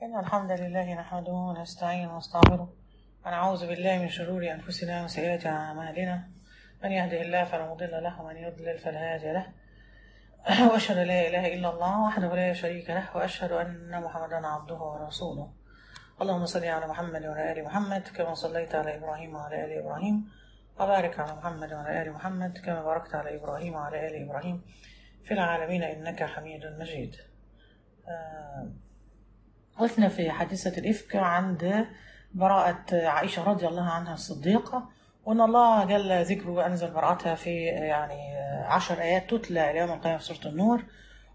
إن الحمد لله نحمده ونستعينه ونستغفره ونعوذ بالله من شرور أنفسنا وسيئات أعمالنا. من يهده الله فلا مضل له ومن يضلل فلا هادي له. وأشهد أن لا إله إلا الله وحده لا شريك له وأشهد أن محمدا عبده ورسوله. اللهم صل على محمد وعلى آل محمد كما صليت على إبراهيم وعلى آل إبراهيم، وبارك على محمد وعلى آل محمد كما باركت على إبراهيم وعلى آل إبراهيم في العالمين إنك حميد مجيد. وقفنا في حادثة الإفك عند براءة عائشة رضي الله عنها الصديقة، وأن الله جل ذكره وأنزل براءتها في 10 آيات تتلى إلى يوم القيامة في سورة النور.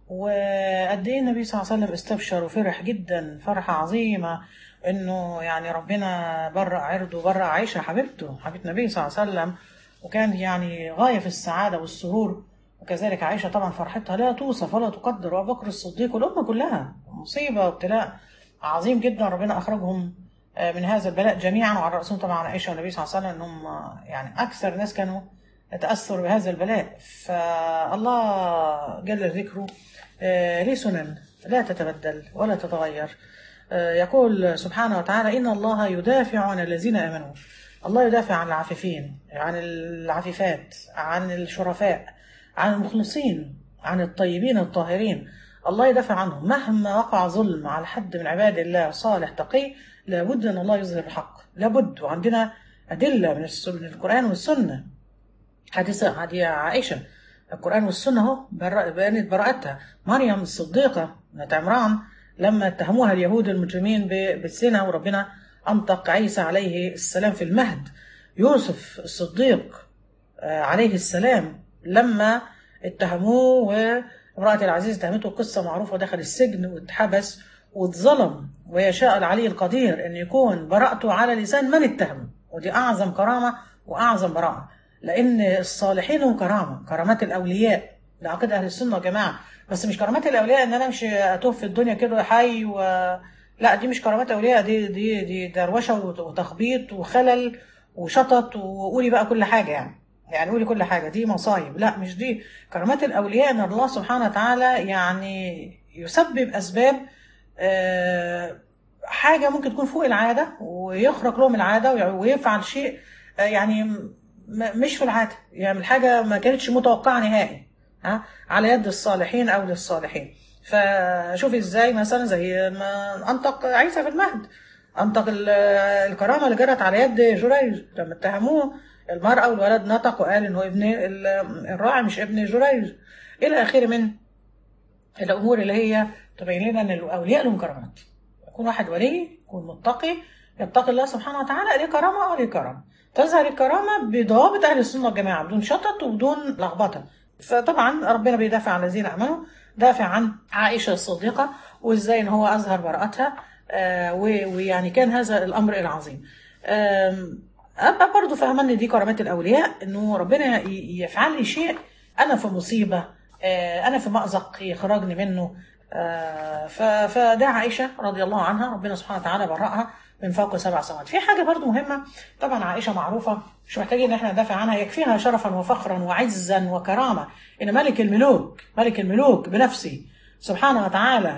وقد إيه النبي صلى الله عليه وسلم استبشر وفرح جدا فرحة عظيمة إنه ربنا برأ عرضه وبرأ عائشة حبيبته حبيبة النبي صلى الله عليه وسلم، وكان غاية في السعادة والسرور. وكذلك عائشة طبعا فرحتها لا توصف ولا تقدر، وأبو بكر الصديق والأمة كلها مصيبة وابتلاء عظيم جدا. ربنا أخرجهم من هذا البلاء جميعا، وعلى رأسهم طبعا عائشة والنبي صلى الله عليه وسلم، أنهم أكثر ناس كانوا يتأثروا بهذا البلاء. فالله جل ذكره ليه سنن لا تتبدل ولا تتغير. يقول سبحانه وتعالى: إن الله يدافع عن الذين آمنوا. الله يدافع عن العفيفين، عن العفيفات، عن الشرفاء، عن المخلصين، عن الطيبين الطاهرين. الله يدافع عنهم مهما وقع ظلم على حد من عباد الله صالح تقي، لابد أن الله يظهر الحق، لابد. وعندنا أدلة من القرآن والسنة. حديث عائشة، القرآن والسنة اهو بينت براءتها. مريم الصديقة بنت عمران لما اتهموها اليهود المجرمين بالزنا، وربنا أنطق عيسى عليه السلام في المهد. يوسف الصديق عليه السلام لما اتهموه، وامرأة العزيز اتهمته، قصة معروفة، دخل السجن واتحبس واتظلم، ويشاء العلي القدير أن يكون براءته على لسان من اتهم. ودي أعظم كرامة وأعظم براءة، لأن الصالحين هم كرامات الأولياء. ده عقيدة أهل السنة والجماعة. بس مش كرامات الأولياء إن أنا أمشي أتوه في الدنيا كده حي لا، دي مش كرامات أولياء، دي دروشة وتخبيط وخلل وشطط، وقولي بقى كل حاجة قولي كل حاجة، دي مصايب. لا، مش دي كرامات الأولياء. إن الله سبحانه وتعالى يسبب أسباب حاجة ممكن تكون فوق العادة، ويخرق لهم العادة ويفعل شيء مش في العادة، يعمل حاجة ما كانتش متوقعة نهائي على يد الصالحين أو للصالحين. فشوف ازاي مثلا زي ما أنطق عيسى في المهد، أنطق الكرامة اللي جرت على يد جريج لما اتهموه المرأة والولد، نطق وقال إنه ابن الراعي مش ابن جريج، إلى آخره من الأمور اللي هي تبين لنا أن الأولياء لهم كرامات. يكون واحد ولي، يكون متقي، يتقي الله سبحانه وتعالى، ليه كرامة وليه كرامة. تظهر الكرامة بضوابط أهل السنة والجماعة، بدون شطط وبدون لخبطة. فطبعا ربنا بيدافع عن الذين آمنوا، دافع عن عائشة الصديقة، وإزاي إن هو أظهر براءتها. كان هذا الأمر العظيم. أبقى برضو فهمان إن دي كرامات الأولياء، إنه ربنا يفعل لي شيء أنا في مصيبة، أنا في مأزق يخرجني منه. فده عائشة رضي الله عنها، ربنا سبحانه وتعالى برأها من فوق 7 سماوات. في حاجة برضو مهمة، طبعا عائشة معروفة، مش محتاجين ان احنا ندافع عنها، يكفيها شرفا وفخرا وعزا وكرامة ان ملك الملوك بنفسه سبحانه وتعالى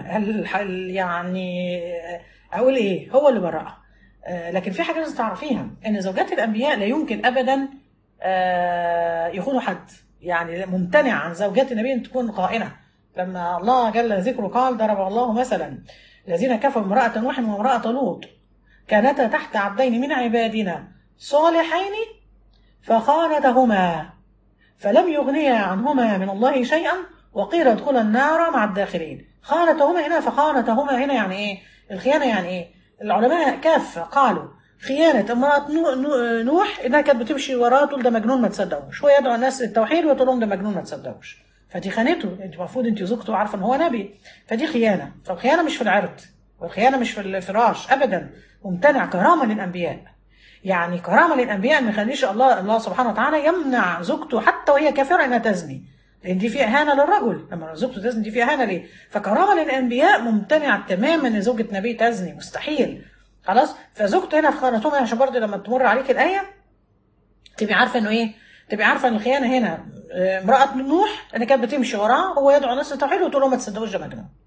اقول ايه، هو اللي برأها. لكن في حاجة لازم تعرفيها، ان زوجات الانبياء لا يمكن ابدا يخونوا حد. ممتنع عن زوجات النبي ان تكون خائنة. لما الله جل ذكره قال: ضرب الله مثلا الذين كفروا امرأة نوح وامرأة لوط كانتا تحت عبدين من عبادنا صالحين فخانتهما فلم يغنيا عنهما من الله شيئا وقيل ادخلا النار مع الداخلين. خانتهما هنا، فخانتهما هنا ايه؟ الخيانة ايه؟ العلماء كافة قالوا خيانة امرأة نوح انها كانت بتمشي وراه تقول ده مجنون ما تصدقوش، هو يدعو الناس للتوحيد وتقول لهم ده مجنون ما تصدقوش، فدي خانته. انت المفروض انت زوجته عارفه ان هو نبي، فدي خيانة. فالخيانة مش في العرض، والخيانة مش في الفراش ابدا، ممتنع. كرامة للانبياء، كرامة للانبياء ما يخليش الله سبحانه وتعالى يمنع زوجته حتى وهي كافرة انها تزني، لان دي فيها اهانة للرجل. لما زوجته تزني دي فيها اهانة ليه؟ فكرامة للانبياء ممتنع تماما ان زوجة نبي تزني، مستحيل. خلاص. فزوجته هنا في خانتهم، عشان برضه لما تمر عليك الايه تبقي عارفه انه ايه، تبقي عارفه ان الخيانه هنا امراه نوح اللي كانت بتمشي وراه، هو يدعو الناس للتوحيد وتقول لهم ما تصدقوش ده مجنون.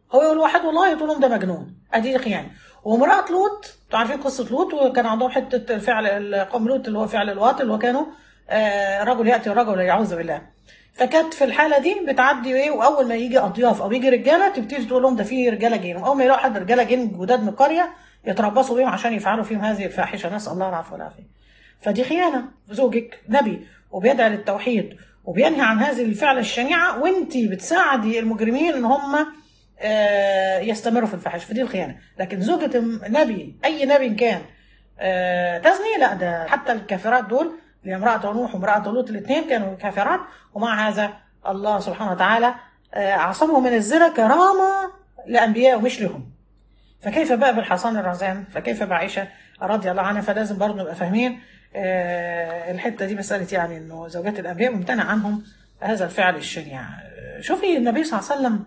هو يقول واحد والله تقول لهم ده مجنون، ادي خيانه. وامراه لوط، انتوا عارفين قصه لوط، وكان عندهم حته فعل قوم لوط اللي هو فعل الواطل، اللي هو كانوا رجل ياتي الرجل يعوذ بالله. فكانت في الحاله دي بتعدي ايه، واول ما يجي اضياف او يجي رجاله تبتدي تقول لهم ده في رجاله جن، واول ما يلاقوا حد رجاله جن جداد من القريه يتربصوا بيهم عشان يفعلوا فيهم هذه الفاحشه، نسال الله العفو والعافيه. فدي خيانه، زوجك نبي وبيدعي للتوحيد وبينهي عن هذه الفعل الشنيعه، وانت بتساعدي المجرمين ان هم يستمروا في الفحش، فدي الخيانه. لكن زوجة نبي، اي نبي كان تزني، لا ده حتى الكافرات دول، لامرأة نوح وامرأة لوط الاثنين كانوا كافرات، ومع هذا الله سبحانه وتعالى عصمهم من الزنا كرامة لأنبياء ومش لهم. فكيف بقى بالحصان الرزان، فكيف بعائشة رضي الله عنها. فلازم برضه نبقى فاهمين الحتة دي، مسألة يعني انه زوجات الأنبياء ممتنع عنهم هذا الفعل الشنيع. شوفي النبي صلى الله عليه وسلم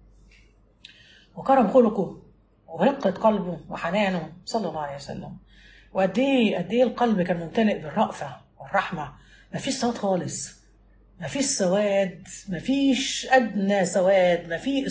وكرم خلقه ورقة قلبه وحنانه صلى الله عليه وسلم، وقد ايه قد ايه القلب كان ممتلئ بالرأفة والرحمة. مفيش سواد خالص، مفيش سواد، مفيش أدنى سواد، مفيش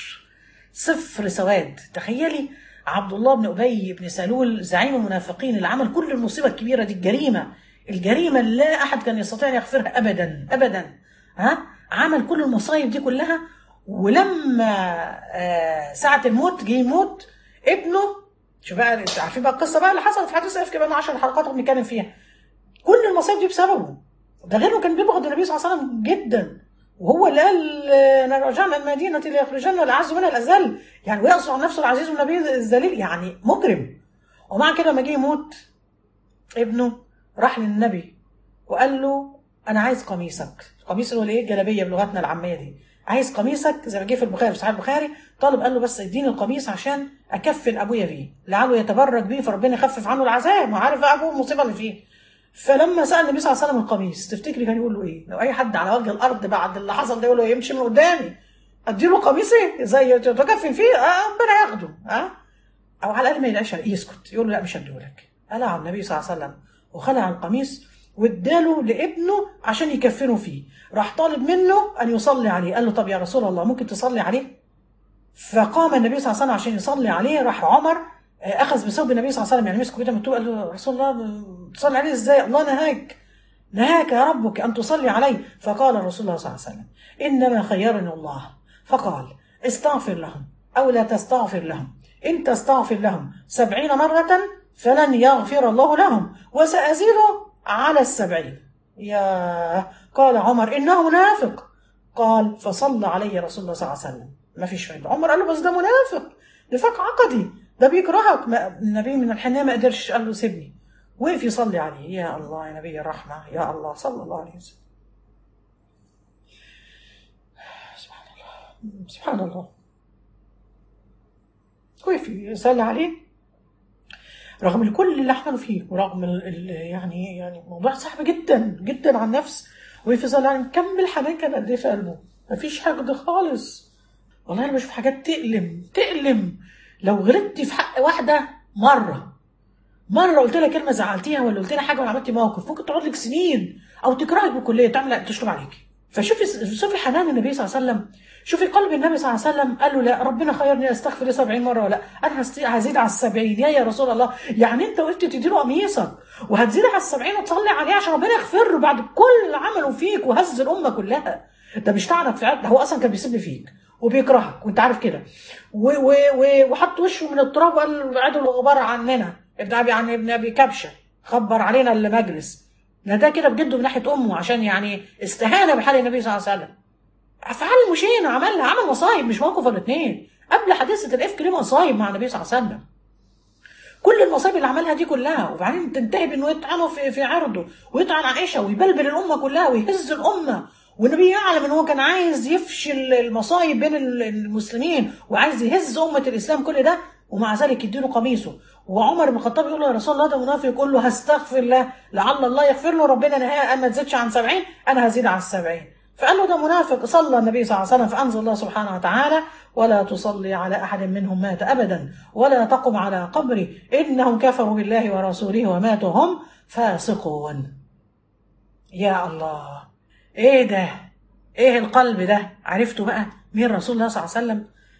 صفر سواد. تخيلي عبد الله بن أبي بن سلول زعيم المنافقين اللي عمل كل المصيبة الكبيرة دي، الجريمة اللي لا أحد كان يستطيع أن يغفرها أبدا أبدا، عمل كل المصايب دي كلها. ولما ساعة الموت جه يموت ابنه، شوف بقى عارفين بقى القصة بقى اللي حصلت في حديث الإفك بقى 10 حلقات بنتكلم فيها، كل المصايب دي بسببه. ده غيره كان بيبغض النبي صلى الله عليه وسلم جدا، وهو اللي قال ان رجعنا المدينة ليخرجن الأعز منها الأذل، يعني ويقصد عن نفسه العزيز والنبي الذليل، يعني مجرم. ومع كده لما جه يموت ابنه راح للنبي وقال له انا عايز قميصك، قميص اللي هو ايه، الجلابيه بلغتنا العاميه دي، عايز قميصك زي ما جه في البخاري، في صحيح البخاري. طالب قال له بس اديني القميص عشان اكفن ابويا فيه، لعله يتبرك بيه فربنا يخفف عنه العذاب، وعارف بقى ابوه المصيبه اللي فيه. فلما سال النبي صلى الله عليه وسلم القميص، تفتكري كان يقول له ايه؟ لو اي حد على وجه الارض بعد اللي حصل ده يقول له يمشي من قدامي اديله قميصي زي تكفن فيه، ربنا ياخده، او على الاقل ما يلاقيش يسكت، يقول له لا مش هديهولك. قلع النبي صلى الله عليه وسلم وخلع القميص واداله لابنه عشان يكفنه فيه. راح طالب منه ان يصلي عليه، قال له طب يا رسول الله ممكن تصلي عليه؟ فقام النبي صلى الله عليه وسلم عشان يصلي عليه. راح عمر اخذ بثوب النبي صلى الله عليه وسلم، يعني مسكه كده من الطوب، قال له رسول الله تصلي عليه ازاي؟ الله نهاك يا ربك ان تصلي عليه. فقال رسول الله صلى الله عليه وسلم انما خيرني الله فقال استغفر لهم او لا تستغفر لهم، ان تستغفر لهم 70 مرة فلن يغفر الله لهم وسأزيد على 70. يا قال عمر إنه منافق. قال فصلى عليه رسول الله صلى الله عليه وسلم. ما فيش فايدة. عمر قال له بس ده منافق، نفاق عقدي، ده بيكرهك. النبي من الحنية ما قدرش، قال له سيبني، وقف يصلي عليه. يا الله يا نبي الرحمة، يا الله صلى الله عليه وسلم. سبحان الله سبحان الله. وقف يصلي عليه رغم كل اللي عملوا فيه، ورغم يعني موضوع صعب جدا جدا على النفس. ويفضل يعني كم الحنان كان قد ايه في قلبه، مفيش حقد خالص. والله انا بشوف حاجات تألم. لو غلطتي في حق واحده مره قلت لها كلمه زعلتيها، ولا قلت لها حاجه ولا عملتي موقف، ممكن تقعد لك سنين او تكرهك بالكليه، تعمل تشرب عليكي. فشوفي حنان النبي صلى الله عليه وسلم، شوفي قلب النبي صلى الله عليه وسلم. قال له لا ربنا خيرني استغفر لي 70 مره، ولا انا هزيد على 70. يا رسول الله، يعني انت وقفت تديله قميصك وهتزيد على 70 وتصلي عليه عشان ربنا يغفر له بعد كل اللي عمله فيك وهز الامه كلها؟ ده مش طعنك في عرض، هو اصلا كان بيسب فيك وبيكرهك وانت عارف كده، وحط وشه من التراب وقال عدوا الغبار عننا. ابن ابي كبشه خبر علينا المجلس ده كده بجده من ناحيه امه، عشان يعني استهانه بحال النبي صلى الله عليه وسلم. افعال مشينه عملها، عمل مصايب، مش موقف ولا اتنين. قبل حادثه الافك ليه مصايب مع النبي صلى الله عليه وسلم، كل المصايب اللي عملها دي كلها، وبعدين تنتهي بانه يطعنه في عرضه ويطعن عائشه ويبلبل الامه كلها ويهز الامه. والنبي يعلم ان هو كان عايز يفشل المصايب بين المسلمين وعايز يهز امه الاسلام كل ده، ومع ذلك يديله قميصه. وعمر بن الخطاب يقول له يا رسول الله ده منافق، يقول له هستغفر الله لعل الله يغفر له، ربنا نهاه ان ما تزيدش عن 70، انا هزيد عن 70. فقال له ده منافق. صلى النبي صلى الله عليه وسلم، فانزل الله سبحانه وتعالى ولا تصلي على احد منهم مات ابدا ولا تقم على قبره انهم كفروا بالله ورسوله وماتوا هم فاسقون. يا الله، ايه ده؟ ايه القلب ده؟ عرفتوا بقى مين رسول الله صلى الله عليه وسلم؟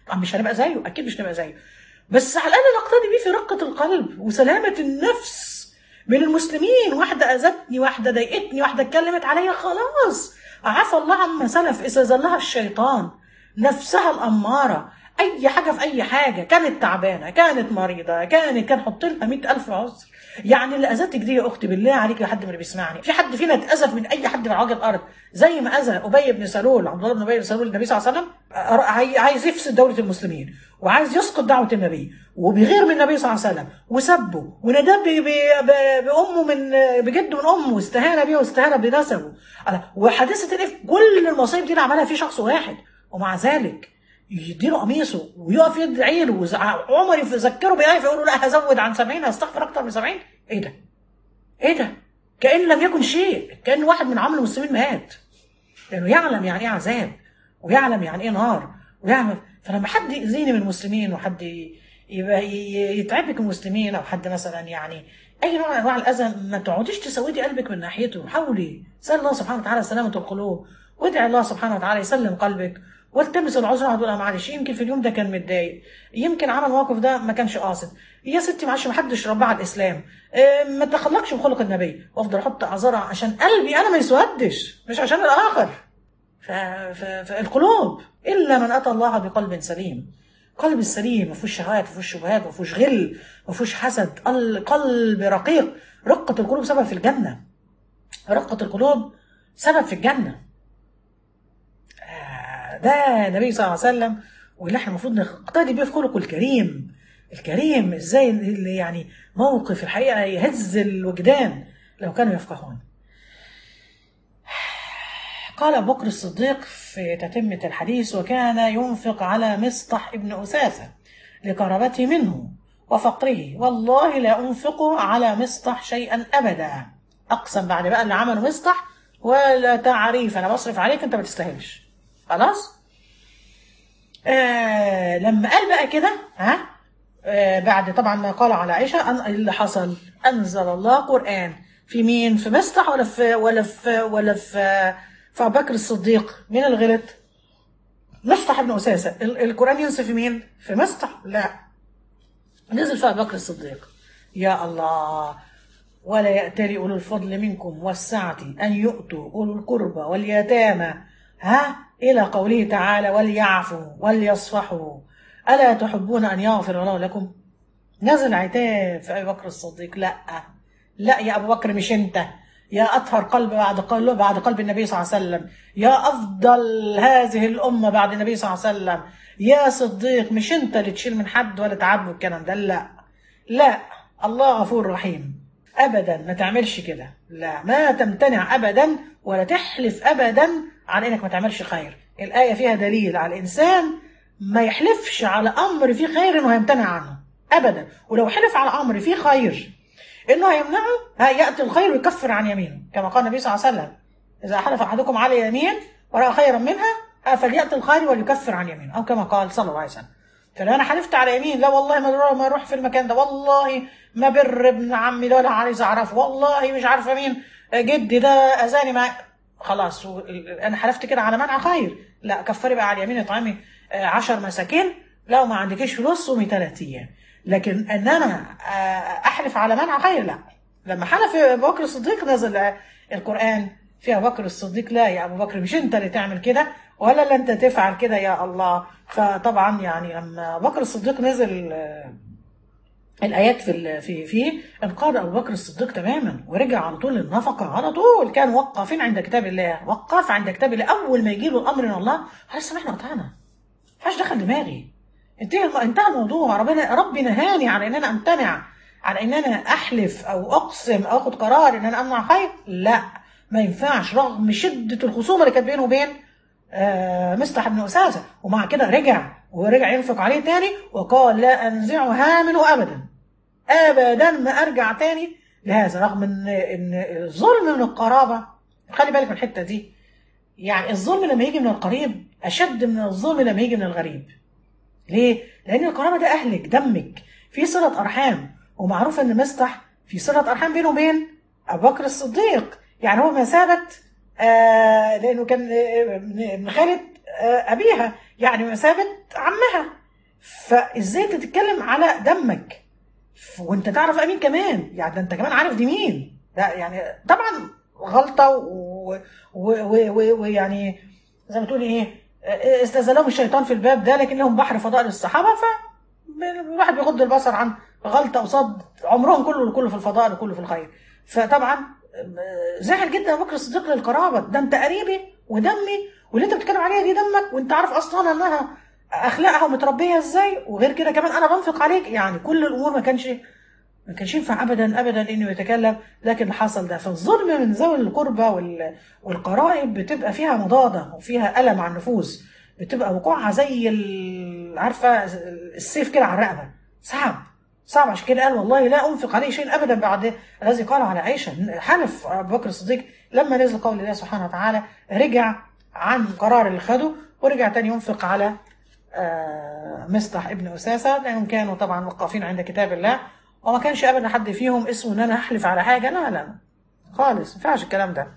مش هنبقى زيه، اكيد مش هنبقى زيه، بس على الاقل نقتدي بيه في رقه القلب وسلامه النفس من المسلمين. واحده اذتني، واحده ضايقتني، واحده اتكلمت عليا، خلاص عفى الله عما سلف، اذا زلها الشيطان نفسها الاماره، اي حاجه في اي حاجه، كانت تعبانه، كانت مريضه، كان حط لها 100,000 عذر. يعني اللي اذتك دي يا اختي بالله عليك، يا حد من اللي بيسمعني، في حد فينا اتاذى من اي حد من وجه الارض زي ما اذى ابي بن سلول، عبد الله بن ابي بن سلول النبي صلى الله عليه وسلم؟ عايز يفسد دوله المسلمين، وعايز يسقط دعوه النبي، وبيغير من النبي صلى الله عليه وسلم، وسبه وندب بامه من بجده من امه، واستهان بيه واستهان بنسبه، وحادثه الافك، كل المصايب دي اللي عملها في شخص واحد، ومع ذلك يديله قميصه ويقف يدعي له، عمر يذكره بآية فيقول له لا هزود عن 70، هستغفر اكتر من 70. ايه ده؟ ايه ده؟ كأن لم يكن شيء، كأن واحد من عمل المسلمين مات، لانه يعلم يعني ايه عذاب، ويعلم يعني ايه نار، ويعلم. فلما حد يأذيني من المسلمين، وحد يبقى يتعبك من المسلمين، او حد مثلا يعني اي نوع من انواع الاذى، ما تقعديش تسودي قلبك من ناحيته، حاولي سأل الله سبحانه وتعالى سلامة القلوب، وادعي الله سبحانه وتعالى يسلم قلبك، والتمس العذر. هتقول معلش يمكن في اليوم ده كان متضايق، يمكن عمل الموقف ده ما كانش قاصد، يا ستي معلش ما حدش ربى على الاسلام، ما تخلقش بخلق النبي، وافضل احط اعذار عشان قلبي انا ما يسودش، مش عشان الاخر. فالقلوب الا من اتى الله بقلب سليم، قلب السليم ما فيهوش شهوات، ما فيهوش شبهات، ما فيهوش غل، ما فيهوش حسد، القلب رقيق. رقة القلوب سبب في الجنة، رقة القلوب سبب في الجنة. ده النبي صلى الله عليه وسلم، واللي احنا المفروض نقتدي بيه في خلقه الكريم. الكريم ازاي اللي يعني موقف الحقيقه يهز الوجدان لو كانوا يفقهون. قال ابو بكر الصديق في تتمه الحديث: وكان ينفق على مصطح ابن أثاثة لقرابته منه وفقره، والله لا انفق على مصطح شيئا ابدا. اقسم بعد بقى اللي عمله مصطح، ولا تعريف، انا بصرف عليك انت ما تستاهلش. خلاص. لما قال بقى كده، بعد طبعا ما قال على عائشة اللي حصل، أنزل الله قرآن في مين؟ في مصطح ولا في أبو بكر الصديق؟ مين الغلط؟ مصطح بن أثاثة. القرآن ينزل في مين؟ في مصطح؟ لا، نزل في أبو بكر الصديق. يا الله. ولا يأتلي أولو الفضل منكم والسعة أن يؤتوا أولو القربى واليتامى، إلى قوله تعالى: وليعفوا وليصفحوا ألا تحبون أن يغفر الله لكم؟ نزل عتاب في أبي بكر الصديق. لا يا أبو بكر، مش أنت، يا أطهر قلب بعد قلب النبي صلى الله عليه وسلم، يا أفضل هذه الأمة بعد النبي صلى الله عليه وسلم، يا صديق، مش أنت اللي تشيل من حد ولا تعبه الكلام ده. لا، الله غفور رحيم، أبدا ما تعملش كده، لا، ما تمتنع أبدا ولا تحلف أبدا عن إنك ما تعملش خير. الآية فيها دليل على الإنسان ما يحلفش على أمر فيه خير إنه هيمتنع عنه أبدا، ولو حلف على أمر فيه خير إنه هيمنعه، يأتي الخير ويكفر عن يمينه، كما قال النبي صلى الله عليه وسلم: إذا حلف أحدكم على يمين ورأى خيرا منها فليأتي الخير وليكفر عن يمينه، أو كما قال صلى الله عليه وسلم. فلو أنا حلفت على يمين، لا والله ما أروح في المكان ده، والله ما بر ابن عمي ده ولا عايز أعرفه، والله مش عارفة مين جدي ده أذاني ما، خلاص أنا حلفت كده على منع خير، لا، كفري بقى على اليمين، اطعمي 10 مساكين، لو ما عندكيش فلوس صومي 3 أيام. لكن ان انا احلف على منع خير، لا. لما حلف ابو بكر الصديق نزل القران في ابو بكر الصديق: لا يا ابو بكر، مش انت اللي تعمل كده، ولا انت تفعل كده يا الله. فطبعا يعني لما ابو بكر الصديق نزل الايات في انقاد ابو بكر الصديق تماما، ورجع على طول للنفقه، على طول كان وقافين عند كتاب الله، وقف عند كتاب الله. اول ما يجي له الامر من الله خلاص سمعنا وطعنا، ما دخل دماغي، انتهى الموضوع. ربي نهاني عن ان انا امتنع، عن ان انا احلف او اقسم او اخد قرار ان انا امنع خير، لا، ما ينفعش، رغم شده الخصومه اللي كانت بينه وبين مصطح بن أثاثة. ومع كده رجع ينفق عليه تاني، وقال: لا انزعها منه ابدا، ابدا ما ارجع تاني لهذا، رغم ان الظلم من القرابه. خلي بالك من الحته دي، يعني الظلم لما يجي من القريب اشد من الظلم لما يجي من الغريب. ليه؟ لأن القرابة ده أهلك، دمك، في صلة أرحام، ومعروف إن مصطح في صلة أرحام بينه وبين أبو بكر الصديق، يعني هو مثابة لأنه كان ابن خالة أبيها، يعني مثابة عمها، فازاي انت تتكلم على دمك وانت تعرف امين كمان؟ يعني ده انت كمان عارف دي مين ده، يعني طبعا غلطه ويعني زي ما تقولي ايه، استزلهم الشيطان في الباب ده، لكنهم بحر فضائل الصحابه، فالواحد بيغض البصر عن غلطه قصاد عمرهم كله في الفضائل وكله في الخير. فطبعا زعل جدا ابو بكر الصديق للقرابه، ده انت قريبي ودمي، واللي انت بتتكلم عليها دي دمك، وانت عارف اصلا انها اخلاقها ومتربيه ازاي، وغير كده كمان انا بنفق عليك. يعني كل الامور ما كانش ينفع ابدا ابدا انه يتكلم، لكن اللي حصل ده. فالظلم من ذوي القربى والقرائب بتبقى فيها مضاده وفيها الم على النفوس، بتبقى وقوعها زي عارفه السيف كده على الرقبه، صعب. عشان كده قال والله لا انفق عليه شيء ابدا بعد الذي قال على عائشه. حلف ابو بكر الصديق لما نزل قول الله سبحانه وتعالى، رجع عن القرار اللي خده ورجع تاني ينفق على مصطح ابن أساسة، لأنهم كانوا طبعا وقافين عند كتاب الله، وما كانش أبدا حد فيهم اسمه إن أنا أحلف على حاجة، لا خالص، ما ينفعش الكلام ده.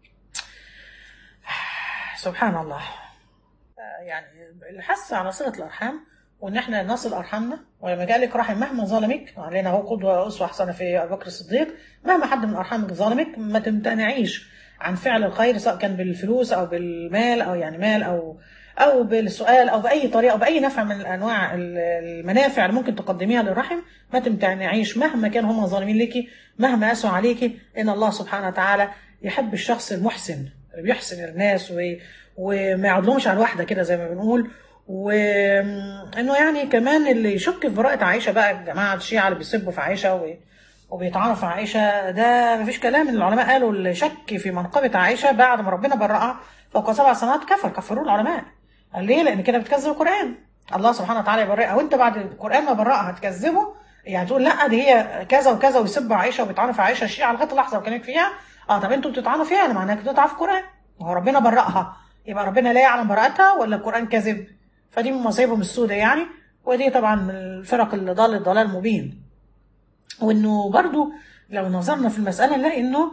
سبحان الله. يعني الحث على صلة الأرحام، وإن إحنا نصل أرحامنا، ولما جاء لك رحم مهما ظلمك، علينا هو قدوة أسوة حسنة في أبو بكر الصديق، مهما حد من أرحامك ظلمك ما تمتنعيش عن فعل الخير، سواء كان بالفلوس أو بالمال، أو يعني مال أو بالسؤال أو بأي طريقة أو بأي نفع من أنواع المنافع اللي ممكن تقدميها للرحم. ما تمتنعيش مهما كانوا هم ظالمين لك، مهما قاسوا عليك. إن الله سبحانه وتعالى يحب الشخص المحسن اللي بيحسن الناس وما يعضلهمش على الواحدة كده زي ما بنقول. وإنه يعني كمان اللي يشك في براءة عائشة بقى، الجماعة الشيعة اللي بيسبوا في عائشة وبيطعنوا في عائشة، ده مفيش كلام. العلماء قالوا اللي شك في منقبة عائشة بعد ما ربنا برأها فوق 7 سنوات كفروه العلماء. قال ليه؟ لأن كده بتكذب القرآن. الله سبحانه وتعالى يبرئها، وأنت بعد القرآن ما برأها هتكذبه؟ يعني تقول لا دي هي كذا وكذا، ويسبوا عائشة وبيطعنوا في عائشة الشيعة لغاية اللحظة وكانت فيها. طب أنتوا بتطعنوا فيها، أنا معناها كده بتطعنوا في القرآن، وهو ربنا برأها، يبقى ربنا لا يعلم براءتها ولا القرآن كذب؟ فدي من مصايبهم السوداء يعني. ودي طبعا من الفرق اللي ضلت ضلال مبين. وانه برضو لو نظرنا في المسألة نلاقي انه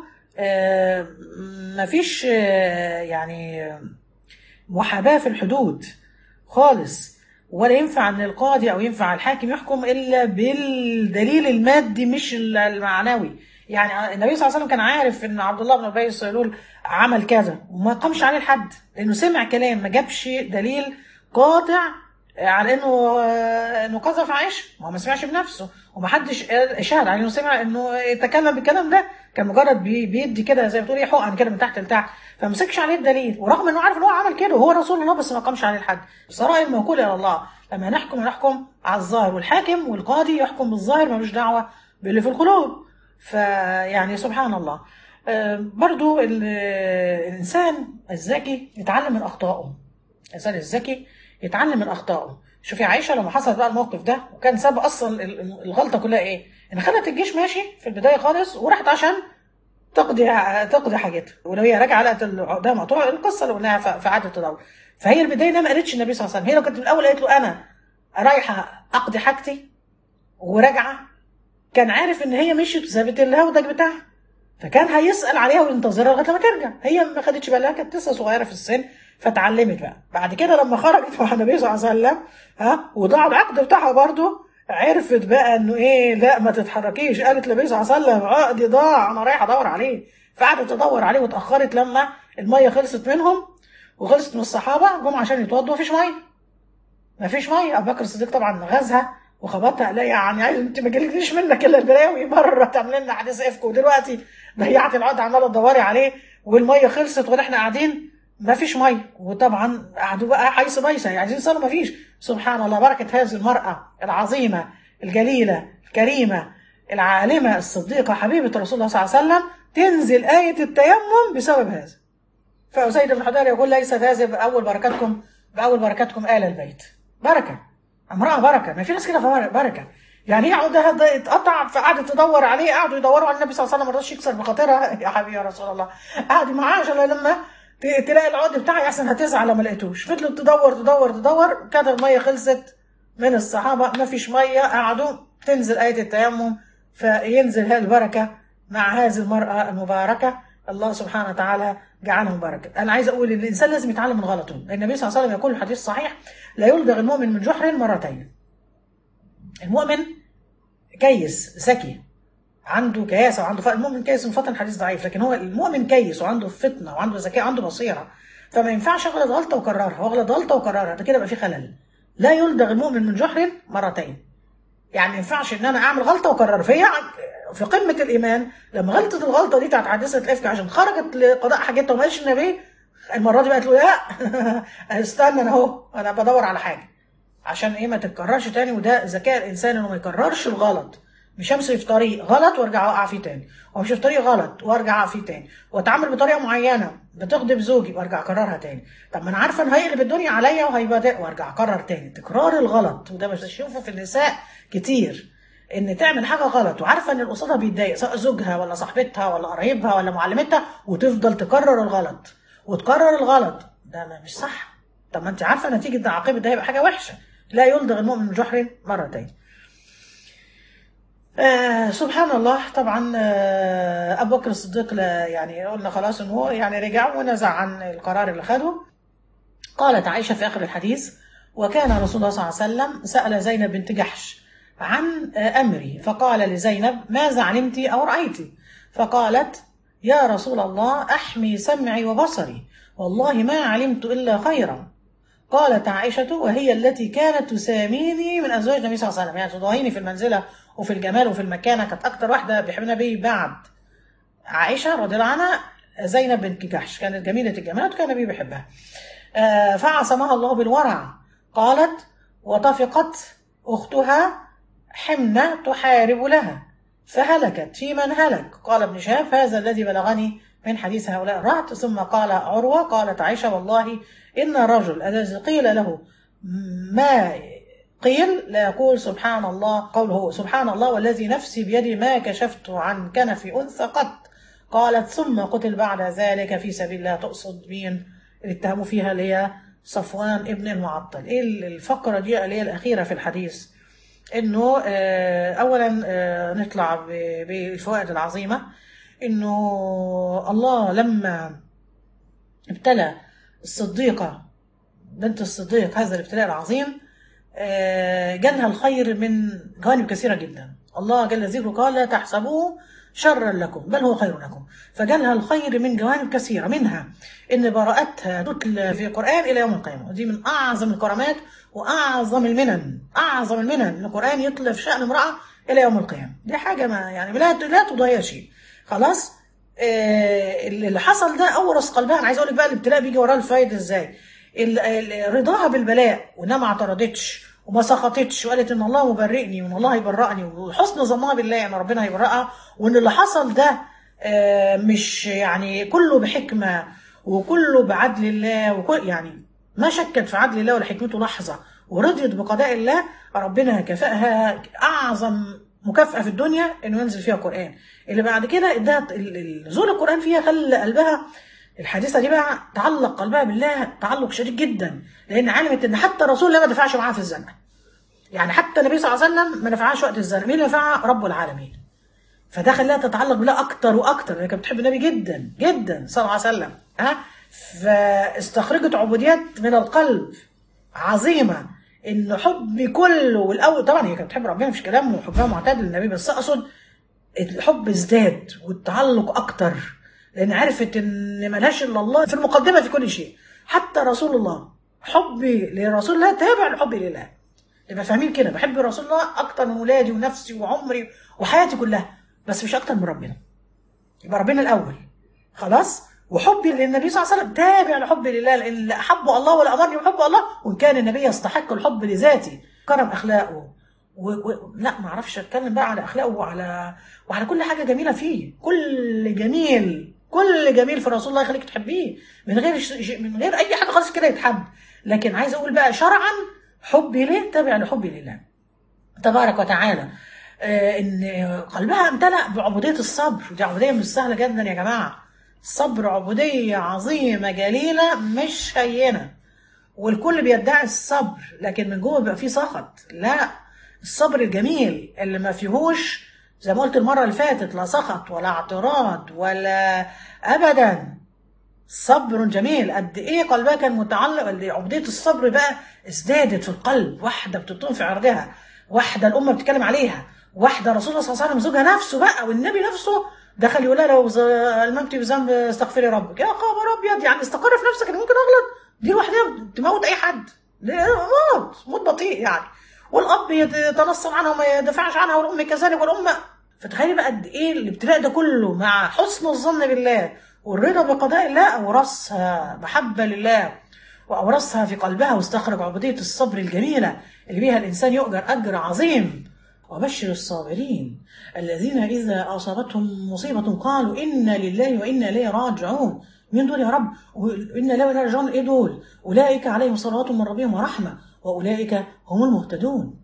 مفيش يعني محاباة في الحدود خالص، ولا ينفع ان القاضي او ينفع الحاكم يحكم الا بالدليل المادي مش المعنوي. يعني النبي صلى الله عليه وسلم كان عارف ان عبد الله بن ابي السلول عمل كذا وما قامش عليه الحد، لانه سمع كلام، ما جابش دليل قاطع على انه قذف عائشه، ما سمعش بنفسه ومحدش شاهد عليه انه سمع انه يتكلم بالكلام ده، كان مجرد بيدي كده زي ما بتقولي حقن كده من تحت لتحت، فما مسكش عليه الدليل، ورغم انه عارف ان هو عمل كده وهو رسول الله، بس ما قامش عليه الحد. السرائر موكوله الى الله، لما نحكم على الظاهر، والحاكم والقاضي يحكم بالظاهر ملوش دعوه باللي في القلوب. فيعني سبحان الله. برضو الانسان الذكي يتعلم من اخطائه. الانسان الذكي يتعلم من اخطائه. شوفي عائشه لما حصل بقى الموقف ده، وكان سبب اصلا الغلطه كلها ايه؟ ان خلت الجيش ماشي في البدايه خالص، وراحت عشان تقضي حاجتها، ولو هي راجعه لقت العقده مقطوعه، القصه اللي قلناها في عاده الدوله. فهي البدايه ده ما قالتش النبي صلى الله عليه وسلم، هي لو كانت من الاول قالت له انا رايحه اقضي حاجتي وراجعه، كان عارف ان هي مشيت وسابت الهودج بتاعها، فكان هيسال عليها وينتظرها لغايه لما ترجع. هي ما خدتش بالها، كانت لسه صغيره في السن، فتعلمت بقى. بعد كده لما خرجت مع النبي صلى الله عليه وسلم وضاع العقد بتاعها برضه، عرفت بقى انه ايه، لا ما تتحركيش. قالت للنبي صلى الله عليه وسلم عقدي ضاع، انا رايحه ادور عليه. فقعدت تدور عليه واتاخرت لما الميه خلصت منهم وخلصت من الصحابه، جم عشان يتوضوا مفيش ميه. ابو بكر الصديق طبعا غزها وخبطها، لا يعني انت ما جالكليش منك الا البلاوي، مره تعمل لنا حديث افك، ودلوقتي ضيعت العقد عماله تدوري عليه، والميه خلصت واحنا قاعدين ما فيش ميه. وطبعا قعدوا بقى حيث بيسه، يعني عايزين يصلوا ما فيش. سبحان الله، بركه هذه المراه العظيمه الجليله الكريمه العالمه الصديقه حبيبه رسول الله صلى الله عليه وسلم، تنزل ايه التيمم بسبب هذا. فأسيد بن حضير يقول ليست هذه بأول بركاتكم آل البيت. بركة، امرأة بركة. ما في ناس كده بركة، يعني هي عودها اتقطع، فقعدت تدور عليه، قعدوا يدوروا على النبي صلى الله عليه وسلم، ما رضاش يكسر بخاطرها يا حبيبي يا رسول الله، قعدوا معاه عشان لما تلاقي العقد بتاعي احسن هتزعل لما لقيتوش. فضلت تدور كده المية خلصت من الصحابة، ما فيش مية، قعدوا تنزل آية التيمم، فينزل هذه البركة مع هذه المرأة المباركة. الله سبحانه وتعالى جعلهم بركة. أنا عايز أقول إن الإنسان لازم يتعلم من غلطه. النبي صلى الله عليه وسلم يقول الحديث صحيح: لا يلدغ المؤمن من جحر مرتين. المؤمن كيس ذكي، عنده كياسه وعنده فقر. المؤمن كيس من فطن حديث ضعيف، لكن هو المؤمن كيس وعنده فطنه وعنده ذكاء وعنده بصيره، فما ينفعش اغلط غلطه واكررها واغلط غلطه واكررها، ده كده يبقى في خلل. لا يلدغ المؤمن من جحر مرتين. يعني ما ينفعش ان انا اعمل غلطه واكررها. فهي في قمه الايمان لما غلطت الغلطه دي بتاعت حادثه الافك عشان خرجت لقضاء حاجتها وما قالش النبي، المره دي بقت له لا استنى انا اهو انا بدور على حاجه عشان ايه ما تتكررش تاني. وده ذكاء الانسان انه ما يكررش الغلط. مش امشي في طريق غلط وارجع اوقع فيه تاني، وامشي في طريق غلط وارجع اقع فيه تاني، واتعامل بطريقه معينه بتغضب زوجي وارجع اكررها تاني. طب ما انا عارفه ان هيقلب الدنيا عليا وهيبدا وارجع اكرر تاني. تكرار الغلط، وده بشوفه في النساء كتير، ان تعمل حاجه غلط وعارفه ان اللي قصادها بيتضايق، سواء زوجها ولا صاحبتها ولا قرايبها ولا معلمتها، وتفضل تكرر الغلط وتكرر الغلط. ده مش صح. طب ما انت عارفه نتيجه ده عاقبه ده هيبقى حاجه وحشه. لا يلدغ المؤمن من جحر مرتين. سبحان الله. طبعا ابو بكر الصديق يعني قلنا خلاص ان هو يعني رجع ونزع عن القرار اللي خده. قالت عائشه في اخر الحديث: وكان رسول الله صلى الله عليه وسلم سال زينب بنت جحش عن امري، فقال لزينب: ماذا علمت او رايت؟ فقالت: يا رسول الله احمي سمعي وبصري، والله ما علمت الا خيرا. قالت عائشة: وهي التي كانت تساميني من أزواج النبي صلى الله عليه وسلم، يعني تضاهيني في المنزلة وفي الجمال وفي المكانة. كانت أكتر واحدة بيحب النبي بعد عائشة رضي الله عنها زينب بنت جحش، كانت جميلة الجمال وكان النبي بيحبها. فعصمها الله بالورع. قالت: وطفقت أختها حمنة تحارب لها فهلكت في من هلك. قال ابن شهاب: هذا الذي بلغني من حديث هؤلاء الرهط. ثم قال عروة: قالت عائشة: والله إن الرجل الذي قيل له ما قيل لا يقول سبحان الله، قوله سبحان الله والذي نفسي بيدي ما كشفت عن كنف أنثى قط. قالت: ثم قتل بعد ذلك في سبيل الله. تقصد مين اللي اتهموا فيها؟ اللي هي صفوان ابن المعطل. ايه الفقرة دي اللي هي الأخيرة في الحديث؟ انه اولا نطلع بالفوائد العظيمة. انه الله لما ابتلى الصديقة بنت الصديق هذا الابتلاء العظيم جالها الخير من جوانب كثيرة جدا. الله جل ذكره قال: لا تحسبوه شرا لكم بل هو خير لكم. فجالها الخير من جوانب كثيرة، منها ان براءتها تتلى في القرآن الى يوم القيامة، ودي من اعظم الكرامات واعظم المنن. اعظم المنن ان القرآن يتلى في شأن امرأة الى يوم القيامة. دي حاجة ما يعني لا تضيع شيء. خلاص. اللي حصل ده اورث قلبها. انا عايز اقول لك بقى الابتلاء بيجي وراه الفايده ازاي. رضاها بالبلاء، وانها ما اعترضتش وما سخطتش وقالت ان الله مبرئني وان الله هيبرئني، وحسن ظنها بالله ان ربنا هيبرئها، وان اللي حصل ده مش يعني كله بحكمه وكله بعدل الله، وكل يعني ما شكت في عدل الله ولا حكمته لحظه، ورضيت بقضاء الله. ربنا كفاها اعظم مكافأة في الدنيا انه ينزل فيها قرآن. اللي بعد كده ادها نزول القرآن فيها خلى قلبها الحادثة دي بقى تعلق قلبها بالله تعلق شديد جدا، لان علمت ان حتى رسول الله ما دفعش معاها في الزنقة. يعني حتى النبي صلى الله عليه وسلم ما دفعهاش وقت الزنقة، مين اللي دفعها؟ رب العالمين. فده خلاها تتعلق بالله اكتر واكتر. هي كانت بتحب النبي جدا جدا صلى الله عليه وسلم. فاستخرجت عبوديات من القلب عظيمة، ان حبي كله. والاول طبعا هي كانت بتحب ربنا مش كلام وحبها معتدل للنبي، بس اقصد الحب ازداد والتعلق اكتر، لان عرفت ان ملهاش الا الله في المقدمه في كل شيء. حتى رسول الله، حبي لرسول الله تابع لحبي لله. تبقى فاهمين كده، بحب رسول الله اكتر من ولادي ونفسي وعمري وحياتي كلها، بس مش اكتر من ربنا. يبقى ربنا الاول. خلاص. وحبي للنبي صلى الله عليه وسلم تابع لحبي لله، لان احب الله ولا امرني بحب الله، وان كان النبي يستحق الحب لذاتي كرم اخلاقه لا ما اعرفش اتكلم بقى على اخلاقه وعلى كل حاجه جميله فيه. كل جميل في رسول الله يخليك تحبيه من غير اي حاجه خالص كده يتحب. لكن عايز اقول بقى شرعا حبي ليه تابع لحبي لله تبارك وتعالى. ان قلبها امتلأ بعبوديه الصبر. دي عبوديه مش سهله جدا يا جماعه. الصبر عبوديه عظيمه جليله مش هينه، والكل بيدعي الصبر لكن من جوه بيبقى فيه سخط. لا، الصبر الجميل اللي ما فيهوش زي ما قلت المره اللي فاتت لا سخط ولا اعتراض ولا ابدا. صبر جميل. قد ايه قلبها كان متعلق. عبوديه الصبر بقى ازدادت في القلب، واحده بتطون في عرضها. واحده الامه بتتكلم عليها، واحده رسول الله صلى الله عليه وسلم زوجها نفسه بقى والنبي نفسه دخل يقول لها لو الممتي بذنب استغفري ربك. يا خبر ابيض، يعني استقر في نفسك ان ممكن اغلط؟ دي لوحدها تموت اي حد، موت بطيء يعني. والاب يتنصل عنها وما يدافعش عنها، والام كذلك، والام. فتخيلي بقى قد ايه الابتلاء ده كله مع حسن الظن بالله والرضا بقضاء الله اورثها محبه لله، واورثها في قلبها، واستخرج عبوديه الصبر الجميله اللي بيها الانسان يؤجر اجر عظيم. وبشر الصابرين الذين اذا اصابتهم مصيبه قالوا انا لله وانا اليه راجعون. مين دول يا رب؟ انا لله وانا راجعون. ايه دول؟ اولئك عليهم صلوات من ربهم ورحمه واولئك هم المهتدون.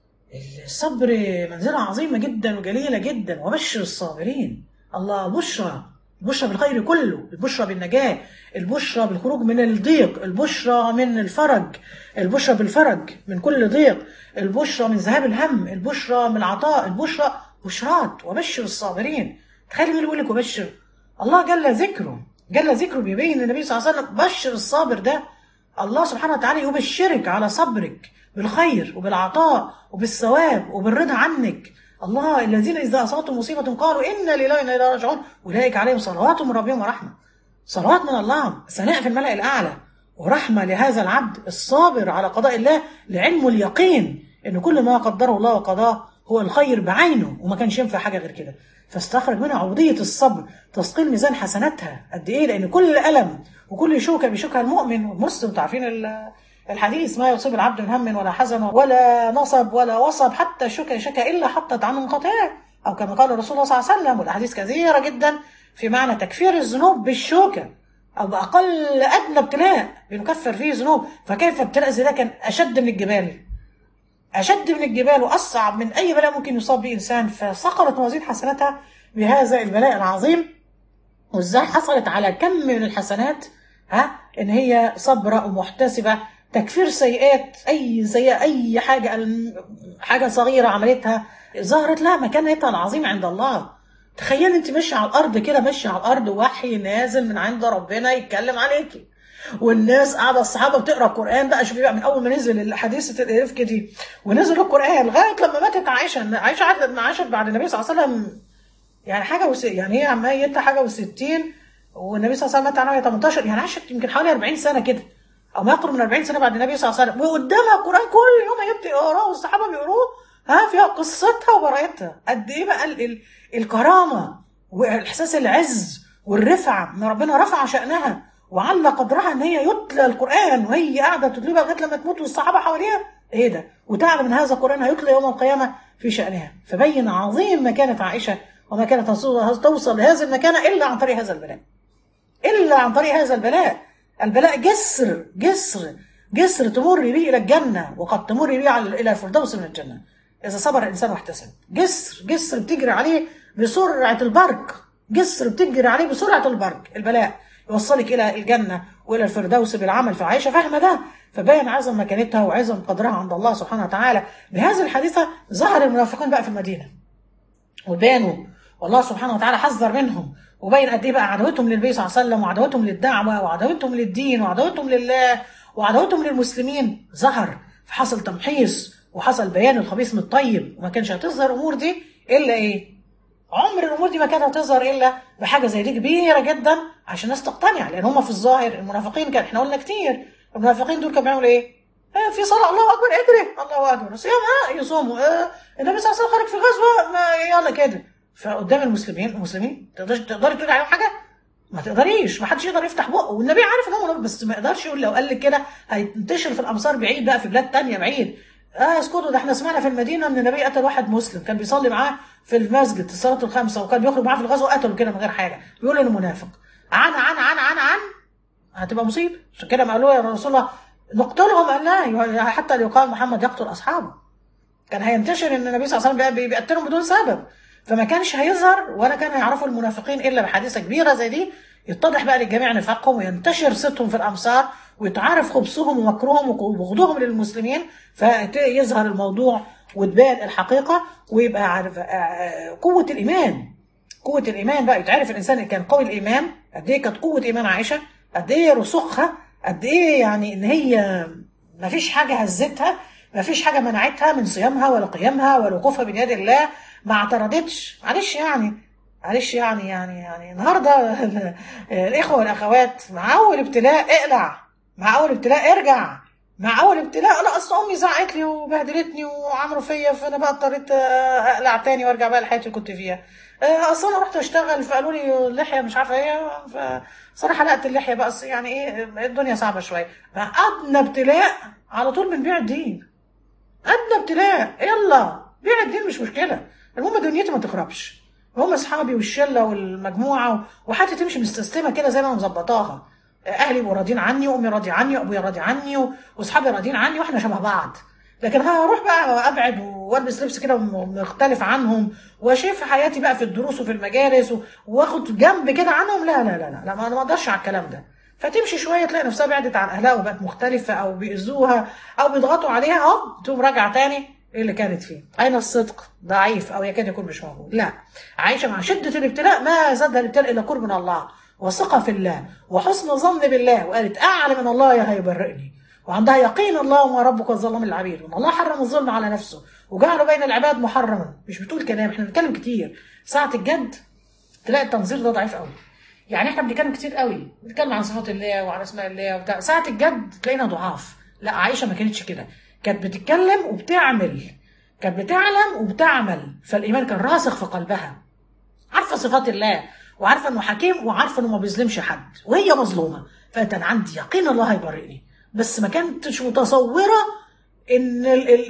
الصبر منزلة عظيمة جدا وجليلة جدا. وبشر الصابرين. الله، بشرى، البشرى بالخير كله، البشرى بالنجاة، البشرى بالخروج من الضيق، البشرى من الفرج، البشرى بالفرج من كل ضيق، البشرى من ذهاب الهم، البشرى من العطاء، البشرى بشرات. وبشر الصابرين. تخيل مين يقول لك وبشر؟ الله جل ذكره، جل ذكره بيبين النبي صلى الله عليه وسلم بشر الصابر ده. الله سبحانه وتعالى يبشرك على صبرك بالخير وبالعطاء وبالثواب وبالرضا عنك. الله الذين إذا أصابتهم مصيبة قالوا إنا لله وإنا إليه راجعون أولئك عليهم صلوات من ربهم ورحمة. صلوات من الله، ثناء في الملأ الأعلى، ورحمة لهذا العبد الصابر على قضاء الله، لعلم اليقين إن كل ما قدره الله وقضاه هو الخير بعينه، وما كانش ينفع حاجة غير كده. فاستخرج منها عبودية الصبر، تثقيل ميزان حسناتها. قد إيه؟ لأن كل ألم وكل شوكة بيشوكها المؤمن والمسلم، تعرفين الحديث ما يصيب العبد من هم ولا حزن ولا نصب ولا وصب حتى شكى شكى إلا حطت عنه خطاياه، أو كما قال الرسول صلى الله عليه وسلم. والأحاديث كثيرة جدا في معنى تكفير الذنوب بالشوكة، أو بأقل أدنى ابتلاء بنكفر فيه ذنوب. فكيف ابتلاء زي ده كان أشد من الجبال، أشد من الجبال وأصعب من أي بلاء ممكن يصاب به إنسان. فصقلت موازين حسناتها بهذا البلاء العظيم. وإزاي حصلت على كم من الحسنات؟ إن هي صبرة ومحتسبة، تكفير سيئات، أي سيئة، أي حاجة، حاجة صغيرة عملتها ظهرت لها مكانتها العظيم عند الله. تخيل أنت ماشية على الأرض كده، ماشية على الأرض، وحي نازل من عند ربنا يتكلم عليكي، والناس قاعده، الصحابه بتقرا القران بقى. شوفي بقى من اول ما نزل حديثه الافك دي ونزل القران لغايه لما ماتت عائشه. عائشه عاشت بعد النبي صلى الله عليه وسلم يعني حاجه يعني هي ميته حاجه و60، والنبي صلى الله عليه وسلم مات عنها 18، يعني عاشت يمكن حوالي 40 سنه كده، او ما يقرب من 40 سنه بعد النبي صلى الله عليه وسلم، وقدامها القران كل يوم هي بتقراه والصحابه بيقروه، فيها قصتها وبراءتها. قد ايه بقى الكرامه واحساس العز والرفعه، ان ربنا رفع شانها وعلى قدرها ان هي يتلى القران وهي قاعده تتلوها لغايه لما تموت والصحابه حواليها. ايه ده؟ وتعلم ان هذا القران هيتلى يوم القيامه في شانها. فبين عظيم مكانه عائشه، وما كانت توصل لهذه المكانه الا عن طريق هذا البلاء، الا عن طريق هذا البلاء. البلاء جسر جسر جسر تمر به الى الجنه، وقد تمر به الى الفردوس من الجنه اذا صبر الانسان واحتسب. جسر جسر بتجري عليه بسرعه البرق، جسر بتجري عليه بسرعه البرق. البلاء يوصلك الى الجنه والى الفردوس بالعمل. فعائشه فاهمه ده، فبين عظم مكانتها وعظم قدرها عند الله سبحانه وتعالى. بهذه الحادثه ظهر المنافقين بقى في المدينه وبانوا، والله سبحانه وتعالى حذر منهم، وبين قد ايه بقى عداوتهم للنبي صلى الله عليه وسلم، وعداوتهم للدعوه، وعداوتهم للدين، وعداوتهم لله، وعداوتهم للمسلمين. ظهر، فحصل تمحيص، وحصل بيان الخبيث من الطيب. وما كانش هتظهر الامور دي الا ايه؟ عمر الامور دي ما كانت هتظهر الا بحاجه زي دي كبيره جدا عشان الناس تقتنع. لان هم في الظاهر المنافقين كان احنا قلنا كتير، المنافقين دول كانوا بيعملوا ايه؟ في صلاه الله اكبر اجري، الله اكبر، صيام يصوموا، النبي صلى الله عليه وسلم خرج في غزوه، يلا كده. فقدام المسلمين تقدري تقولي عليهم حاجه؟ ما تقدريش، ما حدش يقدر يفتح بقه، والنبي عارف ان هو منافق، بس ما يقدرش يقول. لو قال لك كده هينتشر في الامصار بعيد بقى، في بلاد تانية بعيد. اسكتوا، ده احنا سمعنا في المدينه ان النبي قتل واحد مسلم كان بيصلي معاه في المسجد الصلاه الخمسه، وكان بيخرج معاه في الغزوه، قتله كده من غير حاجه، بيقول انه منافق. عن هتبقى مصيبه. عشان كده ما قالوا يا رسول الله نقتلهم، قال لا، حتى لو قال محمد يقتل اصحابه. كان هينتشر ان النبي صلى الله عليه وسلم بيقتلهم بدون سبب، فما كانش هيظهر ولا كان هيعرفوا المنافقين الا بحادثه كبيره زي دي، يتضح بقى للجميع نفاقهم، وينتشر صيتهم في الامصار، ويتعرف خبثهم ومكرهم وبغضهم للمسلمين، فيظهر الموضوع وتبان الحقيقه، ويبقى عارف قوه الايمان. قوه الايمان بقى يتعرف الانسان اللي كان قوي الايمان قد ايه كانت قوه ايمان عائشه، قد ايه رسوخها، قد ايه يعني ان هي ما فيش حاجه هزتها ما فيش حاجه منعتها من صيامها ولا قيامها ولا وقوفها بين يد الله، ما اعترضتش. معلش يعني، معلش يعني النهارده الاخوه والاخوات مع اول ابتلاء اقلع، مع اول ابتلاء ارجع، مع اول ابتلاء لا اصل امي زعقت لي وبهدلتني وعملوا فيا فانا بقى اضطريت اقلع تاني وارجع بقى لحياتي اللي كنت فيها. اصل انا رحت اشتغل فقالوا لي اللحيه مش عارفه ايه، فصراحه لقيت اللحيه بقى يعني ايه الدنيا صعبه شويه. فادنى ابتلاء على طول بنبيع الدين، ادنى ابتلاء يلا بيع الدين مش مشكله، المهم دنيتي ما تخربش. هم اصحابي والشله والمجموعه وحياتي تمشي مستسلمه كده زي ما انا مظبطاها. اهلي يبقوا راضيين عني وامي راضيه عني وابويا راضي عني واصحابي راضيين عني واحنا شبه بعض. لكن هروح بقى ابعد والبس لبس كده مختلف عنهم واشوف حياتي بقى في الدروس وفي المجالس واخد جنب كده عنهم، لا لا لا لا, لا ما اقدرش على الكلام ده. فتمشي شويه تلاقي نفسها بعدت عن اهلها وبقت مختلفه او بيأذوها او بيضغطوا عليها، اهو تقوم راجعه تاني ايه اللي كانت فيه. اين الصدق؟ ضعيف او يكاد يكون مش موجود. لا، عايشه مع شده الابتلاء ما زادها الابتلاء الا قرب من الله وثقه في الله وحسن ظن بالله، وقالت اعلم ان الله هيبرئني، وعندها يقين الله وما ربك الظلام للعبيد، وان الله حرم الظلم على نفسه وجعله بين العباد محرما. مش بتقول كلام، احنا بنتكلم كتير. ساعه الجد تلاقي التنظير ده ضعيف قوي. يعني احنا بنتكلم كتير قوي، بنتكلم عن صفات الله وعن اسماء الله وبتاع. ساعه الجد تلاقينا ضعاف. لا، عائشه ما كانتش كده، كانت بتتكلم وبتعمل، كانت بتعلم وبتعمل، فالايمان كان راسخ في قلبها. عارفه صفات الله وعارفه انه حكيم وعارفه انه ما بيظلمش حد وهي مظلومه، فانت انا عندي يقين الله هيبرئني. بس ما كنتش متصوره ان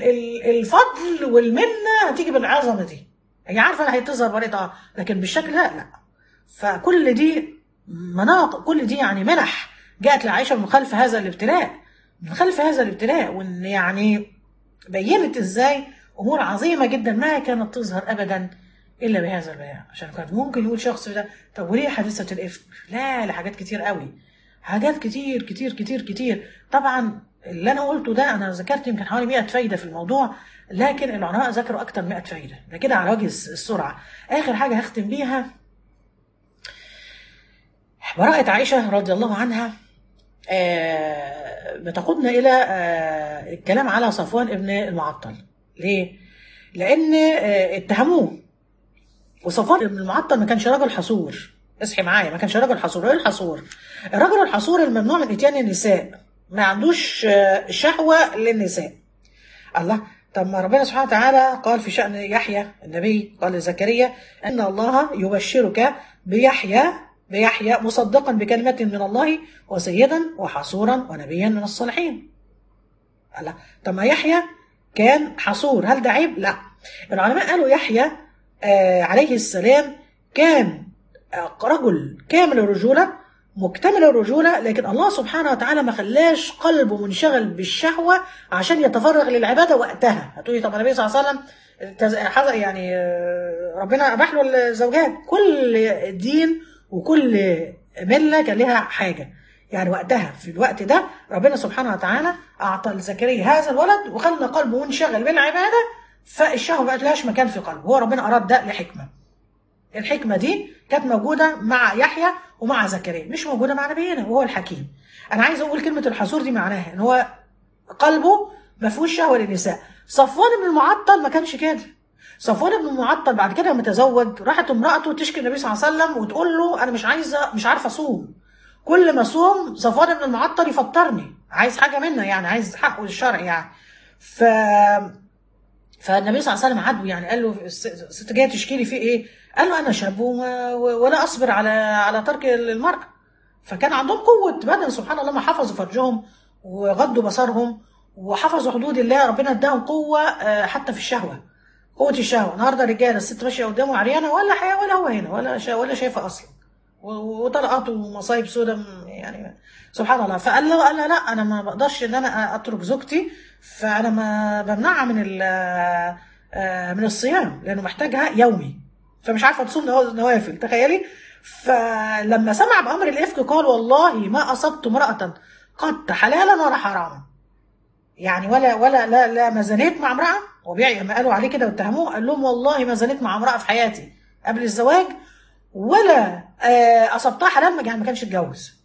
الفضل والمنه هتيجي بالعظمه دي. هي عارفه انها هتظهر بريئه لكن بالشكل لا لا. فكل دي مناطق، كل دي يعني منح جاءت لعائشه من خلف هذا الابتلاء، من خلف هذا الابتلاء. وان يعني بينت ازاي امور عظيمه جدا ما كانت تظهر ابدا الا بهذا البيان. عشان كان ممكن يقول شخص ده طب وليه حادثه الافك؟ لا، لحاجات كتير قوي، حاجات كتير كتير كتير كتير. طبعا اللي انا قلته ده انا ذكرت يمكن حوالي 100 فايده في الموضوع، لكن العلماء ذكروا اكتر 100 فايده. ده كده على وجه السرعه. اخر حاجه هختم بيها براءة عائشه رضي الله عنها. بتقودنا الى الكلام على صفوان ابن المعطل. ليه؟ لان اتهموه، وصفوان ابن المعطل ما كانش راجل حصور. اصحي معايا، ما كانش راجل حصور. ايه الحصور؟ الرجل الحصور الممنوع من اتيان النساء، ما عندوش شهوه للنساء. الله، طب ما ربنا سبحانه وتعالى قال في شأن يحيى النبي، قال لزكريا ان الله يبشرك بيحيى مصدقا بكلمة من الله وسيدا وحصورا ونبيا من الصالحين. الله، طب ما يحيى كان حصور، هل ده عيب؟ لا. العلماء قالوا يحيى عليه السلام كان رجل كامل الرجولة، مكتمل الرجولة، لكن الله سبحانه وتعالى ما خلاش قلبه منشغل بالشهوة عشان يتفرغ للعبادة وقتها. هتقولي طب النبي صلى الله عليه وسلم يعني ربنا أباح له الزوجات. كل دين وكل ملة كان لها حاجة، يعني وقتها في الوقت ده ربنا سبحانه وتعالى أعطى لزكريا هذا الولد وخلى قلبه منشغل بالعبادة، فالشهوة بقت لهاش مكان في قلبه. هو ربنا أراد ده لحكمة. الحكمة دي كانت موجودة مع يحيى ومع زكريا، مش موجودة مع نبينا وهو الحكيم. أنا عايز أقول كلمة الحصور دي معناها إن هو قلبه ما فيهوش شهوة للنساء. صفوان بن المعطل ما كانش كده. صفوان بن المعطل بعد كده لما تزوج راحت امرأته تشكي النبي صلى الله عليه وسلم وتقول له أنا مش عارفة أصوم. كل ما أصوم صفوان بن المعطل يفطرني، عايز حاجة منه يعني، عايز حقه للشرع يعني. فالنبي صلى الله عليه وسلم عاتبه، يعني قال له الست جايه تشكي لي في ايه؟ قال له انا شاب ولا اصبر على ترك المرأة. فكان عندهم قوه بدن سبحان الله، ما حفظوا فرجهم وغضوا بصرهم وحفظوا حدود الله. ربنا اداهم قوه حتى في الشهوه، قوه الشهوه. النهارده رجاله الست ماشيه قدامه عريانه ولا حياه ولا هو هنا ولا شايفه اصلا، وطلقات ومصايب سودة يعني سبحان الله. فقال له لا انا ما بقدرش ان انا اترك زوجتي، فانا ما بمنعها من الصيام لانه محتاجها يومي، فمش عارفه تصوم نوافل، تخيلي. فلما سمع بامر الافك قال والله ما اصبت امراه قط حلالا ولا حراما، يعني لا ما زنيت مع امراه. وبيع ما قالوا عليه كده واتهموه، قال لهم والله ما زنيت مع امراه في حياتي قبل الزواج ولا اصبتها حلال، يعني ما كانش اتجوز.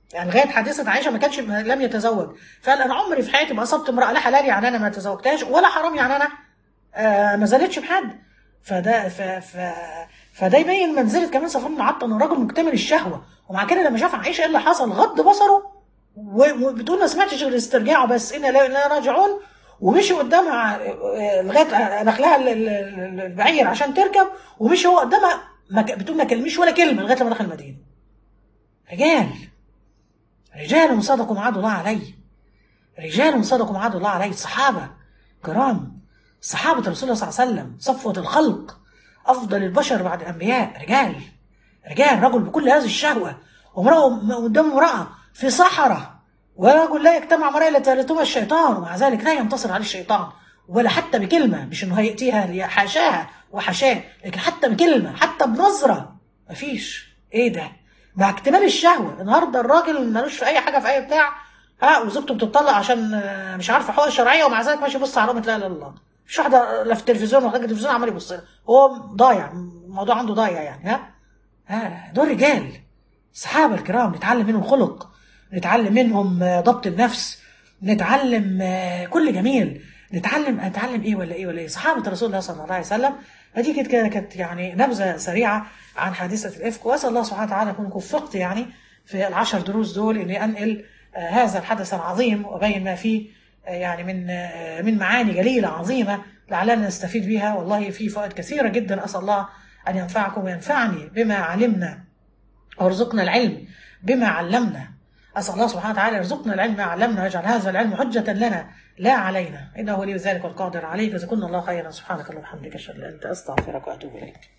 يعني لغايه حادثه عائشه ما كانش لم يتزوج. فقال انا عمري في حياتي ما اصبت امراه لا حلال يعني انا ما تزوجتهاش، ولا حرام يعني انا ما زالتش بحد. فده فده يبين منزله كمان صفوان بن عطل، انه راجل مكتمل الشهوه. ومع كده لما شاف عائشه ايه اللي حصل؟ غض بصره وبتقول ما سمعتش غير استرجاعه بس، انا لا راجعون. ومشي قدامها لغايه نخلها البعير عشان تركب، ومشي هو قدامها بتقول ما كلميش ولا كلمه لغايه لما دخل المدينه. رجال، رجال صدقوا ما عهدوا الله عليه، رجال صدقوا ما عهدوا الله عليه. صحابه كرام، صحابه رسول الله صلى الله عليه وسلم، صفوه الخلق، افضل البشر بعد الانبياء. رجال، رجال، رجل بكل هذه الشهوه، وامراه قدام امراه في صحراء، ورجل لا يجتمع امرأة الا ثالثهما الشيطان، ومع ذلك لا ينتصر عليه الشيطان ولا حتى بكلمه. مش انه هيأتيها حاشاها وحاشاه، لكن حتى بكلمه، حتى بنظره مفيش. ايه ده؟ مع اكتمال الشهوه. النهارده الراجل ملوش في اي حاجه، في اي بتاع، وزوجته بتطلق عشان مش عارفه حقوق شرعيه، ومع ذلك ماشي يبص على امه لا اله الا الله. مش واحده لا في التلفزيون ولا في التلفزيون عمال يبص لها، هو ضايع، الموضوع عنده ضايع يعني. دول رجال، الصحابه الكرام، نتعلم منهم خلق، نتعلم منهم ضبط النفس، نتعلم كل جميل. نتعلم ايه ولا ايه ولا ايه؟ صحابه رسول الله صلى الله عليه وسلم. فدي كانت يعني نبذه سريعه عن حادثه الافك. واسال الله سبحانه وتعالى اكون وفقت يعني في العشر دروس دول اني انقل هذا الحدث العظيم، وابين ما فيه يعني من معاني جليله عظيمه لعلنا نستفيد بها. والله في فوائد كثيره جدا. اسال الله ان ينفعكم وينفعني بما علمنا، وارزقنا العلم بما علمنا. أسأل الله سبحانه وتعالى يرزقنا العلم ما علمنا، ويجعل هذا العلم حجة لنا لا علينا، إنه ولي ذلك والقادر عليه. جزاكم الله خيرا. سبحانك اللهم وبحمدك، أشهد أن لا إله إلا أنت، أستغفرك وأتوب إليك.